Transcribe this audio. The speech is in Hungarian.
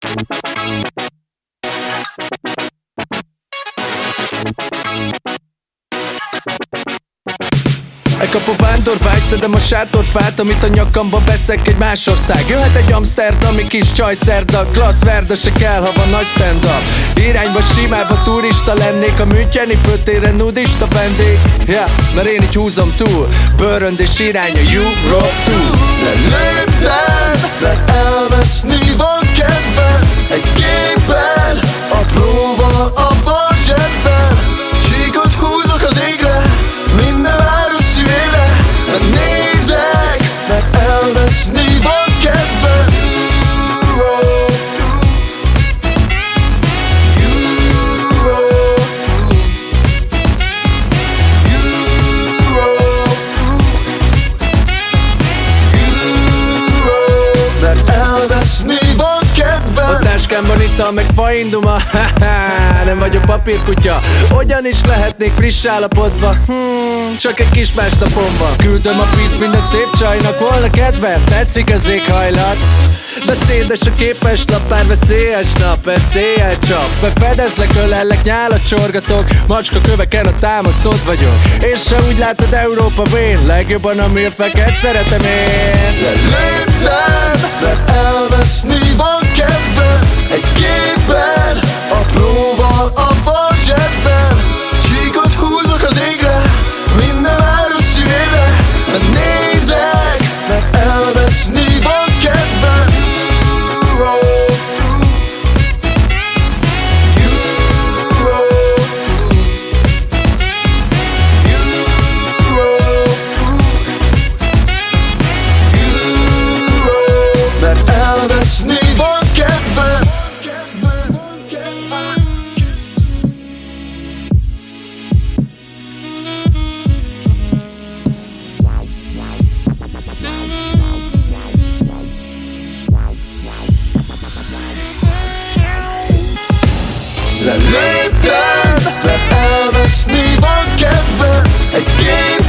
Elkap a vándorvágy, szedem a sátorfát, amit a nyakamba veszek egy más ország. Jöhet egy amsterdami kis csajszerda, klassz verda se kell, ha van nagy stand-up. Irányba simába turista lennék, a müncheni főtéren nudista vendég. Mert én így húzom túl, bőröndés irány a Europe Tour. Ne lépjen, mert elveszni van kedved. Egy gépen, apróval a bal zsebben. Csíkot húzok az égre, minden város szívére. Mert nézek, mert elveszni van kedved. A táskámban ital meg fainduma, nem vagyok papírkutya. Hogyan is lehetnék friss állapotba? Csak egy kis másnapom van. Küldöm a pisz minden szép csajnak, volna kedvem, tetszik az éghajlat. Beszédes a képeslap, pár veszélyes nap, veszéllyel csap. Befedezlek, ölellek, nyálat csorgatok, macska köveken a támaszod vagyok. És se úgy látod Európa vén, legjobban a mérfeket szeretem én. Ne lépjen, mert elveszni van kedved. Egy gépen, apróval a bal zsebben. Csíkot húzok az égre, minden város szívére. Mert nézek, mert elveszni van kedved. Ne lépjen, mert elveszni van kedved. Egy